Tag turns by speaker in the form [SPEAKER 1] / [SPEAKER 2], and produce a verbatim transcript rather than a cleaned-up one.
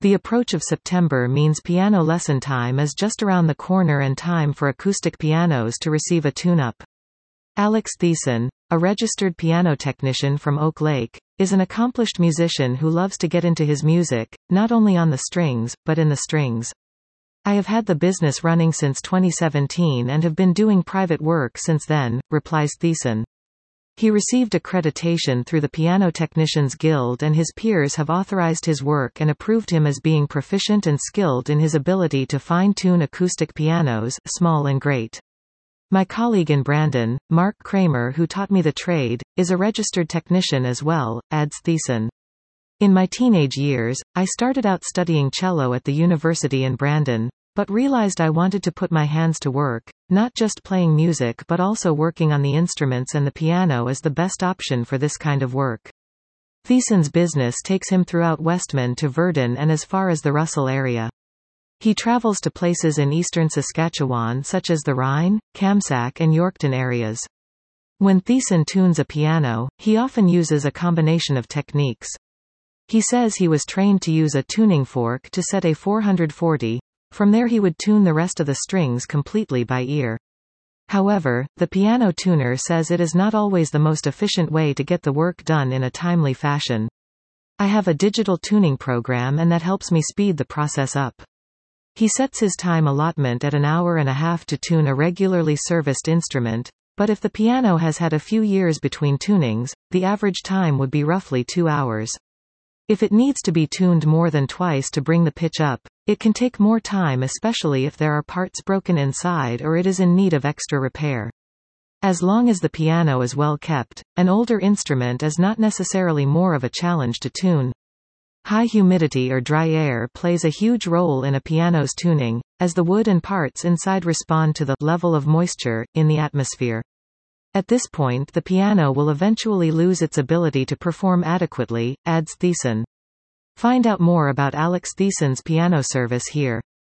[SPEAKER 1] The approach of September means piano lesson time is just around the corner and time for acoustic pianos to receive a tune-up. Alex Thiessen, a registered piano technician from Oak Lake, is an accomplished musician who loves to get into his music, not only on the strings, but in the strings. I have had the business running since twenty seventeen and have been doing private work since then, replies Thiessen. He received accreditation through the Piano Technicians Guild, and his peers have authorized his work and approved him as being proficient and skilled in his ability to fine-tune acoustic pianos, small and great. My colleague in Brandon, Mark Kramer, who taught me the trade, is a registered technician as well, adds Thiessen. In my teenage years, I started out studying cello at the university in Brandon, but realized I wanted to put my hands to work, not just playing music but also working on the instruments, and the piano is the best option for this kind of work. Thiessen's business takes him throughout Westman to Virden and as far as the Russell area. He travels to places in eastern Saskatchewan such as the Rhine, Kamsack and Yorkton areas. When Thiessen tunes a piano, he often uses a combination of techniques. He says he was trained to use a tuning fork to set a four forty. From there he would tune the rest of the strings completely by ear. However, the piano tuner says it is not always the most efficient way to get the work done in a timely fashion. I have a digital tuning program and that helps me speed the process up. He sets his time allotment at an hour and a half to tune a regularly serviced instrument, but if the piano has had a few years between tunings, the average time would be roughly two hours. If it needs to be tuned more than twice to bring the pitch up, it can take more time, especially if there are parts broken inside or it is in need of extra repair. As long as the piano is well kept, an older instrument is not necessarily more of a challenge to tune. High humidity or dry air plays a huge role in a piano's tuning, as the wood and parts inside respond to the level of moisture in the atmosphere. At this point, the piano will eventually lose its ability to perform adequately, adds Thiessen. Find out more about Alex Thiessen's piano service here.